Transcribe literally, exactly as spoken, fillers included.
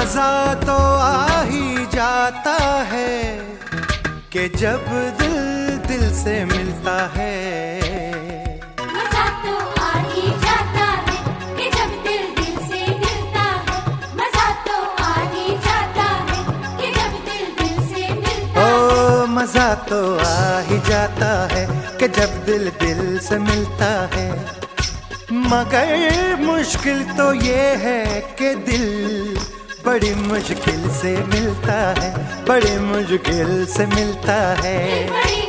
मजा तो आ ही जाता है कि जब दिल दिल से मिलता है। मजा तो आ ही जाता है कि जब दिल दिल से मिलता है। मजा तो आ ही जाता है कि जब दिल दिल से मिलता है। ओ मजा तो आ ही जाता है कि जब दिल दिल से मिलता है। मगर मुश्किल तो ये है कि दिल बड़ी मुश्किल से मिलता है, बड़ी मुश्किल से मिलता है। बड़ी